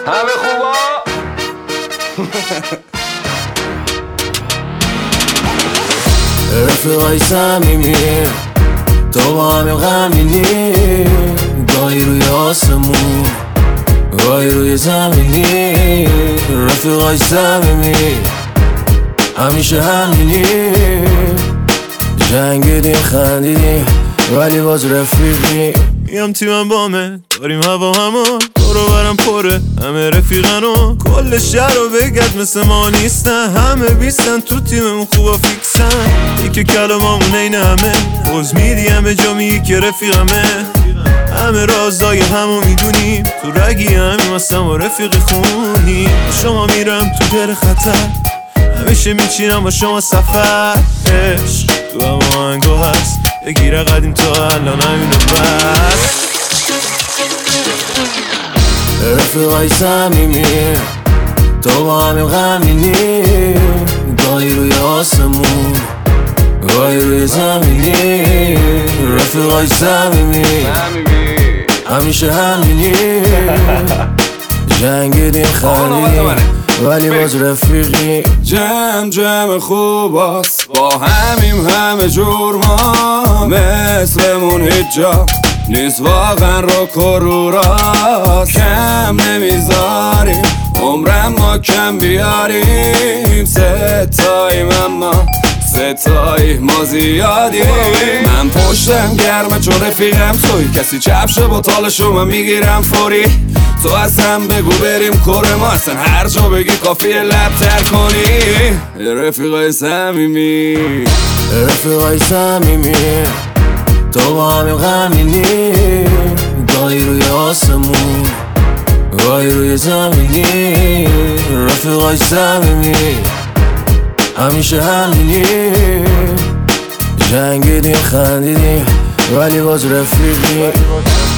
همه خوبا رفیقای صمیمی تو با همه غمینی، گاهی روی آسمون گاهی روی زمینی. رفیقای صمیمی همیشه همینی، جنگیدیم خندیدیم ولی باز رفیقی. میام تیمم بامه داریم هوا همون دورو برم پره همه رفیقنو کل شهر رو بگرد مثل ما نیستن، همه بیستن تو تیممون خوبا فیکسن. یکی کلامامون این همه روز میدی همه جا میگی که رفیقمه، همه رازای همو میدونیم تو رگی همیم هستم و رفیقی خونی. شما میرم تو دل خطر همیشه میچینم با شما سفر، عشق تو هم آهنگو هست بگیره قدیم تا الان همینو بس. رفیقای صمیمی تو با همین غمینی، گاهی روی آسمون گاهی روی زمینی. رفیقای صمیمی همیشه همینی، جنگیدیم خندیدیم ولی باز رفیقی. جمع خوباست با همیم همه جور، ما مثلمون هیچ جا نیست واقعا رو کروراست. کم نمیذاریم عمرم ما کم بیاریم، ستاییم اما ستایی ما زیادیم. من پشتم گرمه چون رفیقم توی، کسی چپشه با تالشو من میگیرم فوری. تو از هم بگو بریم کره ما، اصلا هر جا بگی کافیه لب تر کنی. رفیقای صمیمی رفیقای صمیمی تو با همین غمینی، گاهی روی آسمون گاهی روی زمینی. رفیقای صمیمی همیشه همینی، جنگیدیم خندیدیم ولی باز رفیقی.